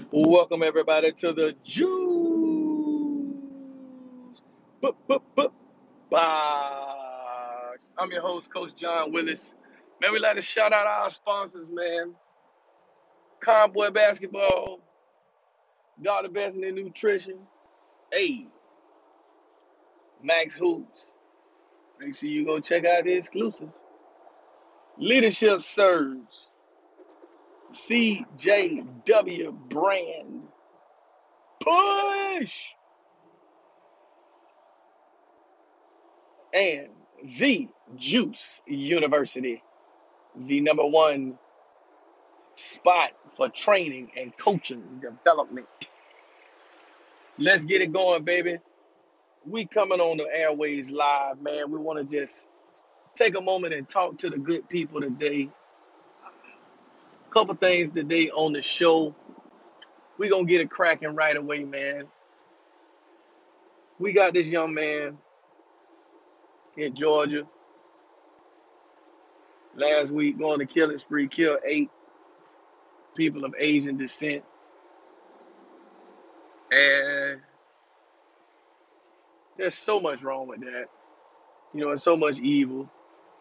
Welcome everybody to the Juice Box. I'm your host, Coach John Willis. Man, we like to shout out our sponsors, man. Conboy Basketball, Dr. Bethany Nutrition, hey, Max Hoops. Make sure you go check out the exclusive. Leadership Surge, CJW Brand, Push, and The Juice University, the number one spot for training and coaching development. Let's get it going, baby. We coming on the airways live, man. We want to just take a moment and talk to the good people today. Couple things today on the show. We gonna get it cracking right away, man. We got this young man in Georgia last week going to killing spree, killed 8 people of Asian descent, and there's so much wrong with that. And so much evil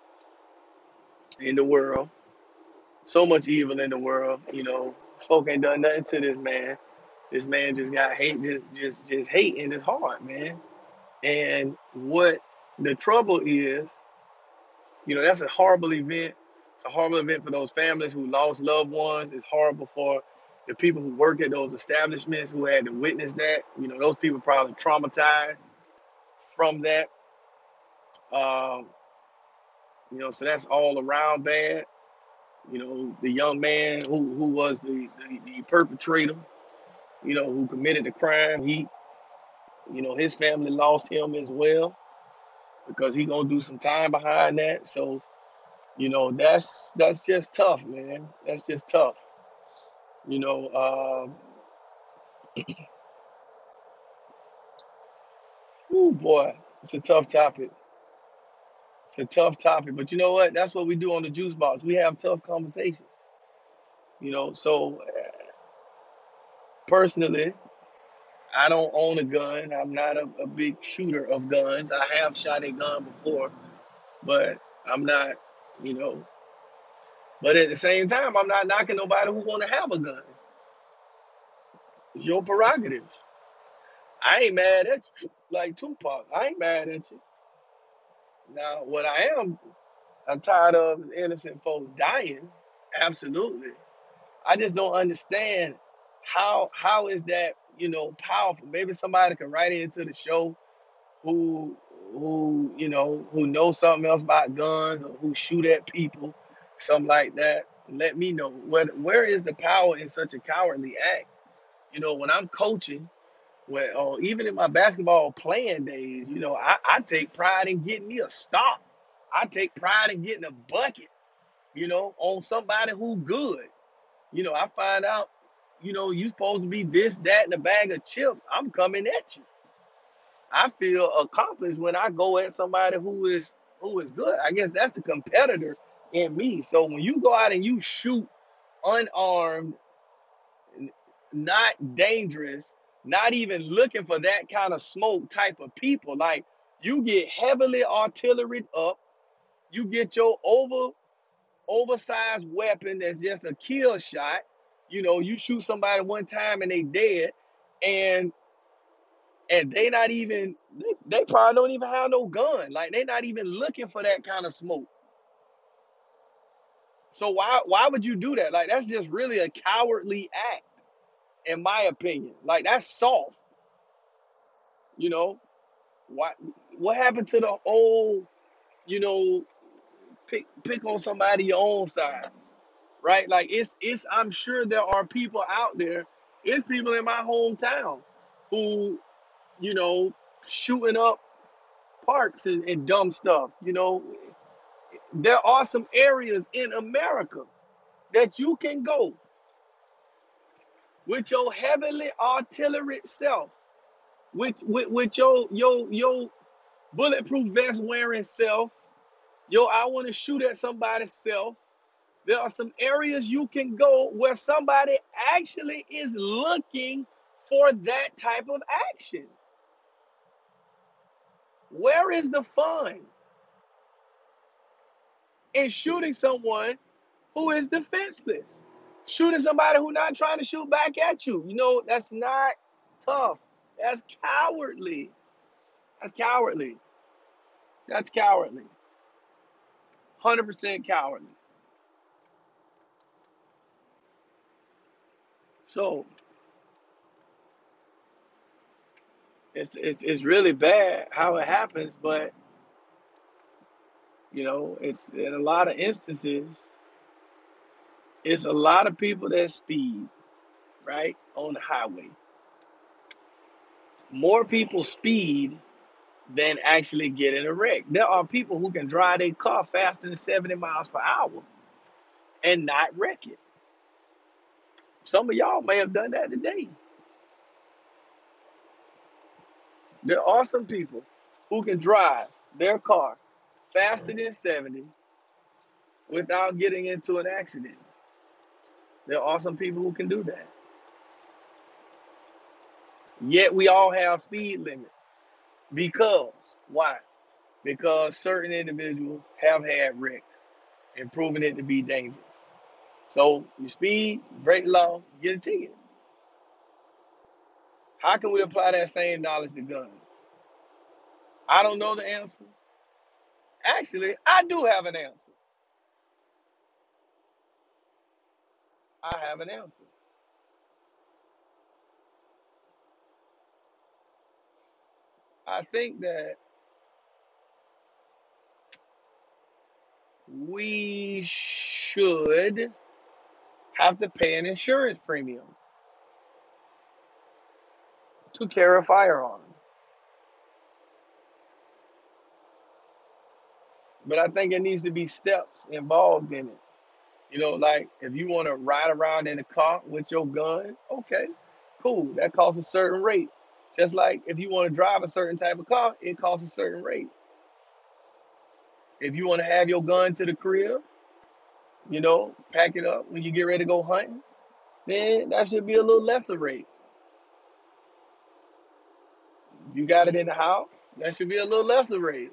in the world. So much evil in the world. Folk ain't done nothing to this man. This man just got hate, just hate in his heart, man. And what the trouble is, that's a horrible event. It's a horrible event for those families who lost loved ones. It's horrible for the people who work at those establishments who had to witness that. Those people probably traumatized from that. So that's all around bad. The young man who was the perpetrator, who committed the crime, his family lost him as well because he gonna do some time behind that. So, that's just tough, man. That's just tough. You know, uh, boy, it's a tough topic. It's a tough topic, but you know what? That's what we do on the Juice Box. We have tough conversations. So personally, I don't own a gun. I'm not a big shooter of guns. I have shot a gun before, but I'm not, you know. But at the same time, I'm not knocking nobody who want to have a gun. It's your prerogative. I ain't mad at you, like Tupac. I ain't mad at you. Now, what I'm tired of innocent folks dying. Absolutely. I just don't understand how is that, powerful. Maybe somebody can write into the show who who knows something else about guns or who shoot at people, something like that. Let me know where is the power in such a cowardly act. When I'm coaching, or even in my basketball playing days, I take pride in getting me a stop. I take pride in getting a bucket, on somebody who good. I find out, you supposed to be this, that, and a bag of chips. I'm coming at you. I feel accomplished when I go at somebody who is good. I guess that's the competitor in me. So when you go out and you shoot unarmed, not dangerous, not even looking for that kind of smoke type of people, like you get heavily artillery up, you get your oversized weapon that's just a kill shot. You shoot somebody one time and they dead, and they not even they probably don't even have no gun. Like they not even looking for that kind of smoke. So why would you do that? Like that's just really a cowardly act, in my opinion. Like that's soft. You know what? What happened to the old? You know, pick on somebody your own size, right? Like it's. I'm sure there are people out there. It's people in my hometown who shooting up parks and dumb stuff. There are some areas in America that you can go with your heavily artillery self, with your bulletproof vest wearing self, your I want to shoot at somebody self. There are some areas you can go where somebody actually is looking for that type of action. Where is the fun in shooting someone who is defenseless? Shooting somebody who's not trying to shoot back at you. You know, that's not tough. That's cowardly. That's cowardly. That's cowardly. 100% cowardly. So it's really bad how it happens, but you know, it's in a lot of instances, it's a lot of people that speed, right, on the highway. More people speed than actually get in a wreck. There are people who can drive their car faster than 70 miles per hour and not wreck it. Some of y'all may have done that today. There are some people who can drive their car faster than 70 without getting into an accident. There are some people who can do that. Yet we all have speed limits. Because, why? Because certain individuals have had wrecks and proven it to be dangerous. So you speed, break the law, get a ticket. How can we apply that same knowledge to guns? I don't know the answer. Actually, I do have an answer. I have an answer. I think that we should have to pay an insurance premium to carry a firearm. But I think it needs to be steps involved in it. You know, like if you want to ride around in a car with your gun, okay, cool. That costs a certain rate. Just like if you want to drive a certain type of car, it costs a certain rate. If you want to have your gun to the crib, you know, pack it up when you get ready to go hunting, then that should be a little lesser rate. If you got it in the house, that should be a little lesser rate.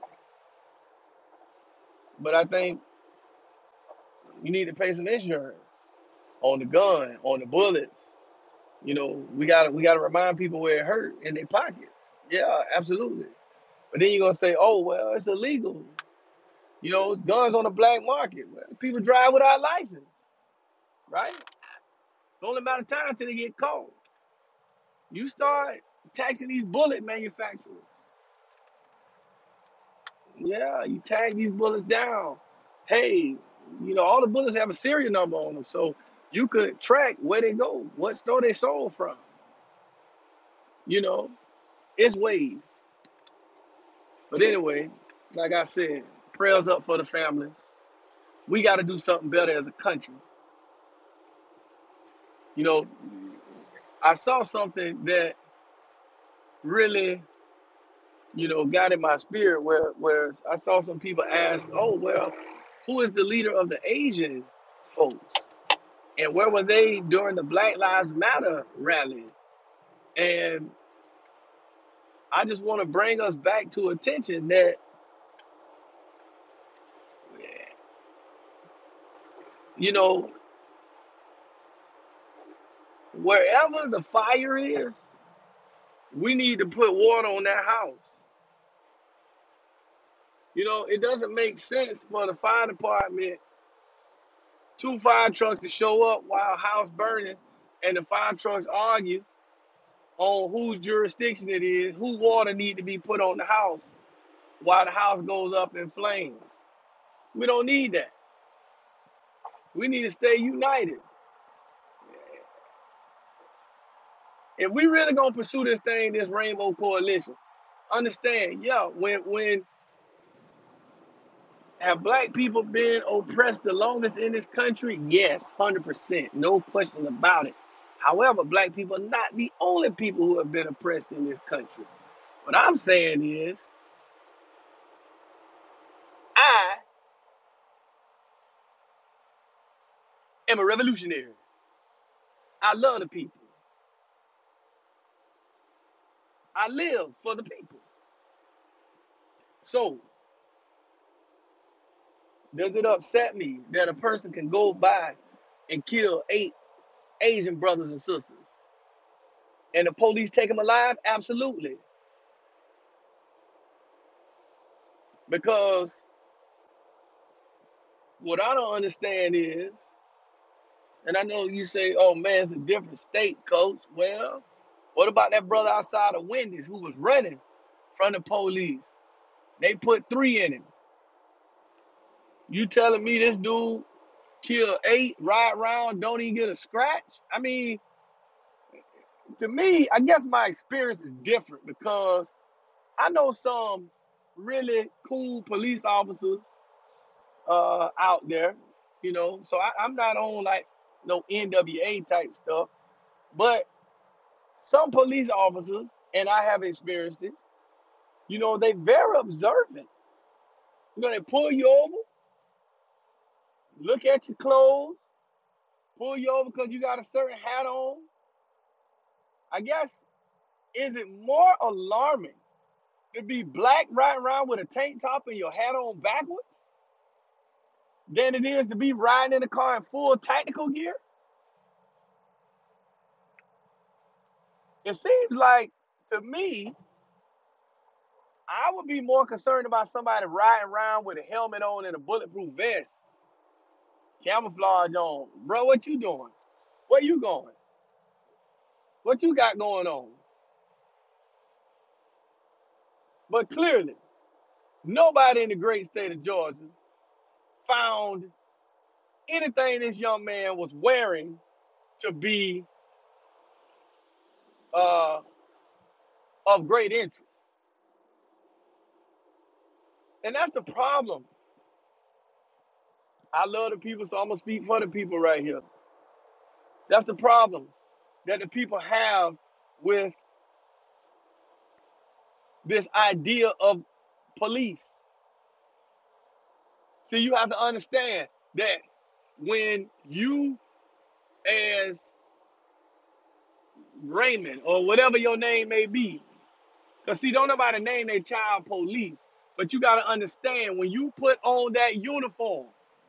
But I think you need to pay some insurance on the gun, on the bullets. You know, we gotta remind people where it hurt in their pockets. Yeah, absolutely. But then you're gonna say, oh well, it's illegal. You know, guns on the black market. Well, people drive without license, right? It's only a matter of time till they get caught. You start taxing these bullet manufacturers. Yeah, you tag these bullets down. Hey, you know, all the bullets have a serial number on them, so you could track where they go, what store they sold from. You know, it's ways. But anyway, like I said, prayers up for the families. We got to do something better as a country. You know, I saw something that really, you know, got in my spirit where I saw some people ask, oh, well, who is the leader of the Asian folks? And where were they during the Black Lives Matter rally? And I just want to bring us back to attention that, you know, wherever the fire is, we need to put water on that house. You know, it doesn't make sense for the fire department, two fire trucks to show up while a house burning, and the fire trucks argue on whose jurisdiction it is, whose water need to be put on the house while the house goes up in flames. We don't need that. We need to stay united. If we really gonna pursue this thing, this rainbow coalition, understand, yeah, when have black people been oppressed the longest in this country? Yes, 100%, no question about it. However, black people are not the only people who have been oppressed in this country. What I'm saying is, I am a revolutionary. I love the people. I live for the people. So, does it upset me that a person can go by and kill 8 Asian brothers and sisters and the police take them alive? Absolutely. Because what I don't understand is, and I know you say, oh man, it's a different state, coach. Well, what about that brother outside of Wendy's who was running from the police? They put 3 in him. You telling me this dude killed 8, ride around, don't even get a scratch? I mean, to me, I guess my experience is different because I know some really cool police officers out there, you know. So I'm not on like no NWA type stuff, but some police officers, and I have experienced it, you know, they very observant. You know, they pull you over, look at your clothes, pull you over because you got a certain hat on. I guess, is it more alarming to be black riding around with a tank top and your hat on backwards than it is to be riding in a car in full tactical gear? It seems like, to me, I would be more concerned about somebody riding around with a helmet on and a bulletproof vest, camouflage on. Bro, what you doing? Where you going? What you got going on? But clearly, nobody in the great state of Georgia found anything this young man was wearing to be uh, of great interest. And that's the problem. I love the people, so I'm going to speak for the people right here. That's the problem that the people have with this idea of police. See, you have to understand that when you, as Raymond or whatever your name may be, because see, don't nobody name their child police, but you got to understand when you put on that uniform,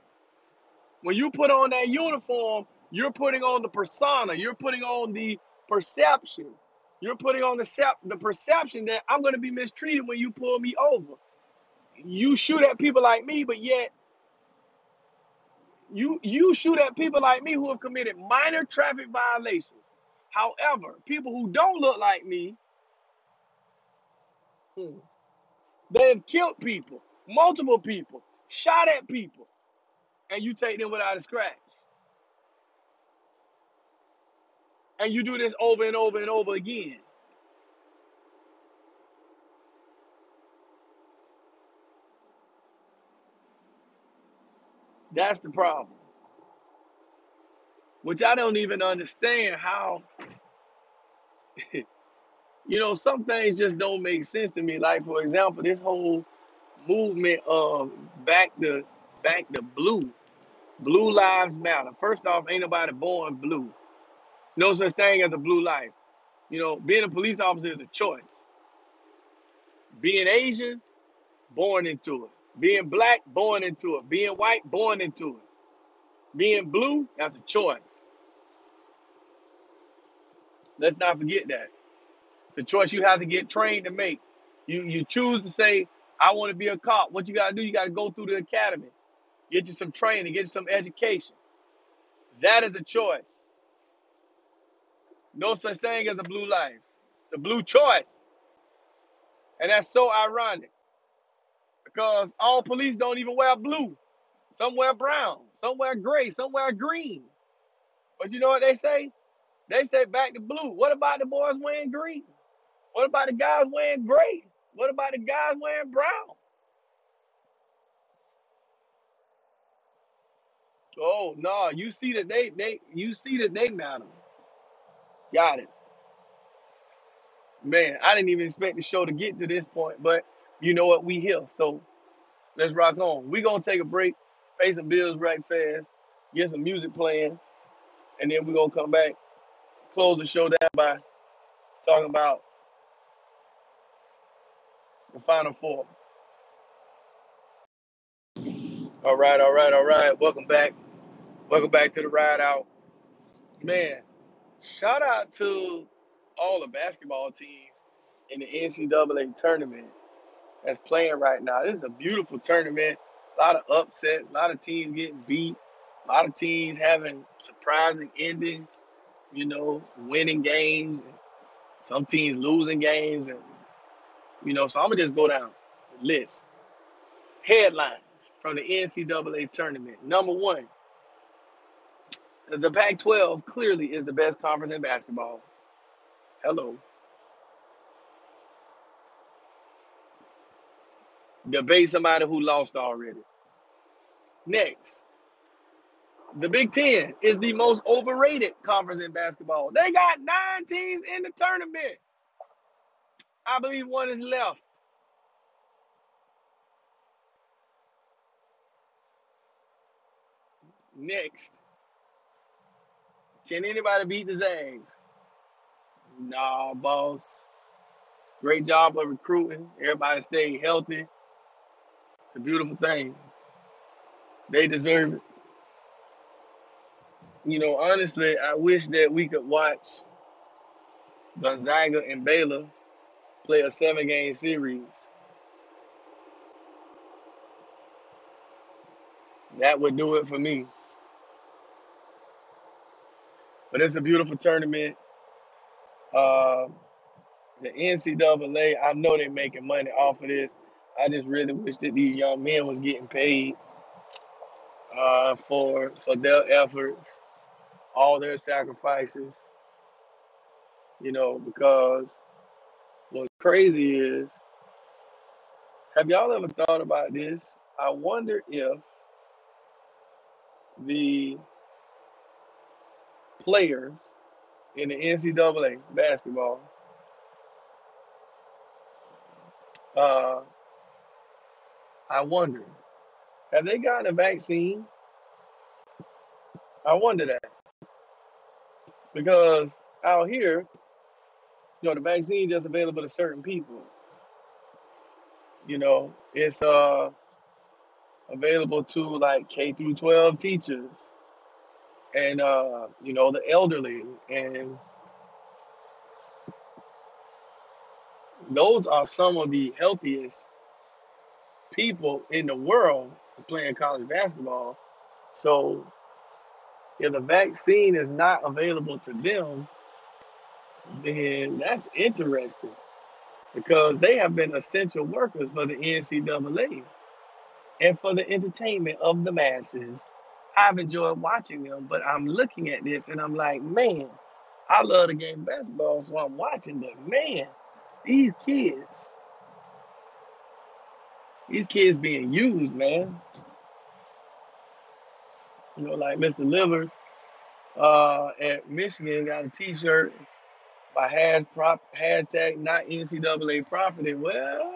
you're putting on the persona, you're putting on the perception, you're putting on the perception that I'm going to be mistreated when you pull me over. You shoot at people like me, but yet you shoot at people like me who have committed minor traffic violations. However, people who don't look like me, they have killed people, multiple people, shot at people, and you take them without a scratch. And you do this over and over and over again. That's the problem. Which I don't even understand how, you know, some things just don't make sense to me. Like, for example, this whole movement of back to blue. Blue lives matter. First off, ain't nobody born blue. No such thing as a blue life. You know, being a police officer is a choice. Being Asian, born into it. Being black, born into it. Being white, born into it. Being blue, that's a choice. Let's not forget that. It's a choice you have to get trained to make. You choose to say, I want to be a cop. What you got to do, you got to go through the academy. Get you some training, get you some education. That is a choice. No such thing as a blue life. It's a blue choice. And that's so ironic because all police don't even wear blue. Some wear brown, some wear gray, some wear green. But you know what they say? They say back to blue. What about the boys wearing green? What about the guys wearing gray? What about the guys wearing brown? Oh no, you see that they matter. Got it. Man, I didn't even expect the show to get to this point, but you know what? We here. So let's rock on. We gonna take a break, pay some bills right fast. get some music playing, and then we're gonna come back, close the show down by talking about the Final Four. All right, all right, all right. Welcome back. Welcome back to the Ride Out. Man, shout out to all the basketball teams in the NCAA tournament that's playing right now. This is a beautiful tournament. A lot of upsets, a lot of teams getting beat, a lot of teams having surprising endings, winning games, and some teams losing games. And, so I'm going to just go down the list. Headlines from the NCAA tournament. Number one, the Pac-12 clearly is the best conference in basketball. Hello. Debate somebody who lost already. Next, the Big Ten is the most overrated conference in basketball. They got 9 teams in the tournament. I believe one is left. Next, can anybody beat the Zags? Nah, boss. Great job of recruiting. Everybody stayed healthy. It's a beautiful thing. They deserve it. Honestly, I wish that we could watch Gonzaga and Baylor play a 7-game series. That would do it for me. But it's a beautiful tournament. The NCAA, I know they're making money off of this. I just really wish that these young men was getting paid for their efforts, all their sacrifices. Because what's crazy is, have y'all ever thought about this? I wonder if the players in the NCAA basketball, I wonder, have they gotten a vaccine? I wonder that. Because out here, the vaccine just available to certain people. It's available to like K through 12 teachers and the elderly, and those are some of the healthiest people in the world playing college basketball. So if the vaccine is not available to them, then that's interesting because they have been essential workers for the NCAA and for the entertainment of the masses. I've enjoyed watching them, but I'm looking at this and I'm like, man, I love the game of basketball, so I'm watching, but man, these kids being used, man. Like Mr. Livers at Michigan got a T-shirt by hashtag not NCAA profited. Well,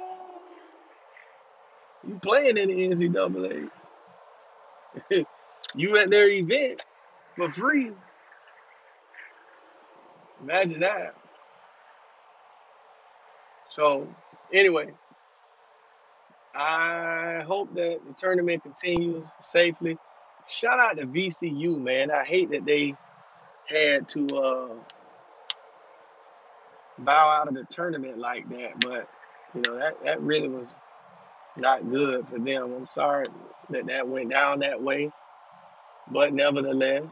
you playing in the NCAA. You at their event for free. Imagine that. So, anyway, I hope that the tournament continues safely. Shout out to VCU, man. I hate that they had to bow out of the tournament like that, but that really was not good for them. I'm sorry that went down that way, but nevertheless,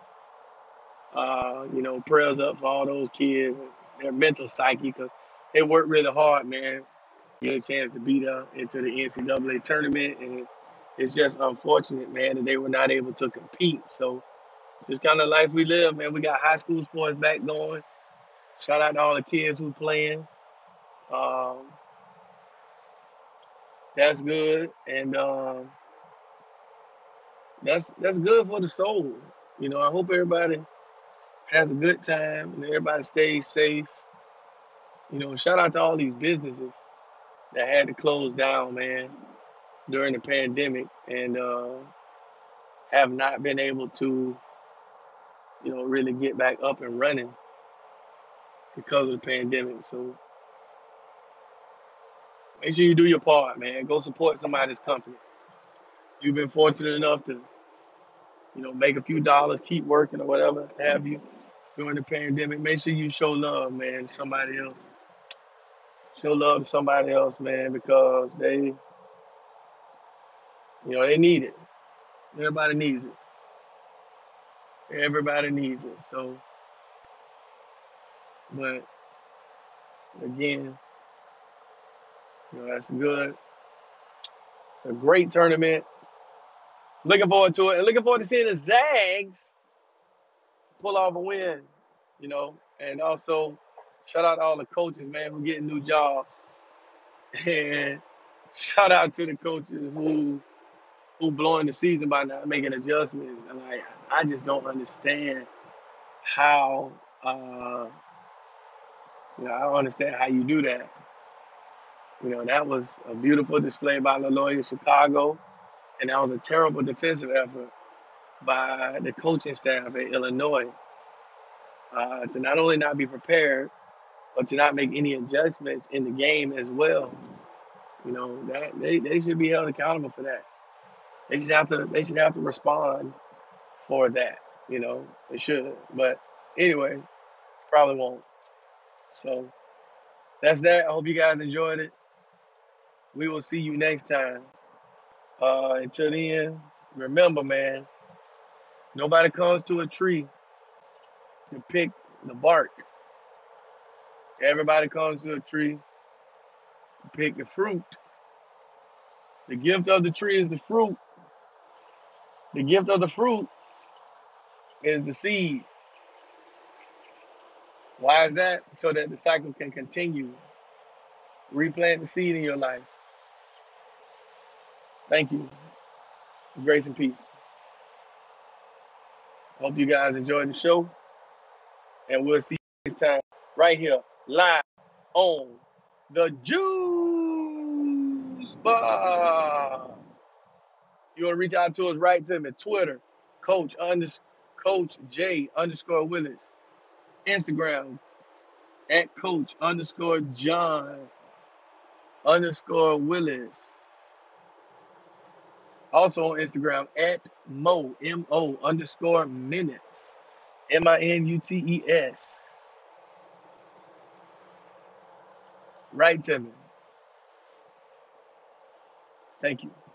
prayers up for all those kids and their mental psyche because they worked really hard, man. Get a chance to beat up into the NCAA tournament, and it's just unfortunate, man, that they were not able to compete. So it's kind of life we live, man. We got high school sports back going. Shout out to all the kids who playing. Um, that's good, and that's good for the soul. I hope everybody has a good time and everybody stays safe. Shout out to all these businesses that had to close down, man, during the pandemic, and have not been able to, really get back up and running because of the pandemic. So make sure you do your part, man. Go support somebody's company. You've been fortunate enough to, make a few dollars, keep working or whatever have you during the pandemic. Make sure you show love, man, to somebody else. Show love to somebody else, man, because they need it. Everybody needs it. Everybody needs it. So, but again, that's good. It's a great tournament. Looking forward to it, and looking forward to seeing the Zags pull off a win. And also shout out to all the coaches, man, who getting new jobs, and shout out to the coaches who blowing the season by not making adjustments. And I just don't understand how. I don't understand how you do that. That was a beautiful display by Loyola Chicago, and that was a terrible defensive effort by the coaching staff at Illinois to not only not be prepared, but to not make any adjustments in the game as well. That they should be held accountable for that. They should have to respond for that. They should. But anyway, probably won't. So that's that. I hope you guys enjoyed it. We will see you next time. Until then, remember, man, nobody comes to a tree to pick the bark. Everybody comes to a tree to pick the fruit. The gift of the tree is the fruit. The gift of the fruit is the seed. Why is that? So that the cycle can continue. Replant the seed in your life. Thank you. Grace and peace. Hope you guys enjoyed the show. And we'll see you next time right here, live on the Juice Bar. You want to reach out to us, write to me. Twitter, Coach J _ Willis. Instagram, at Coach _ John _ Willis. Also on Instagram, at Mo, MO _ minutes. MINUTES. Write to me. Thank you.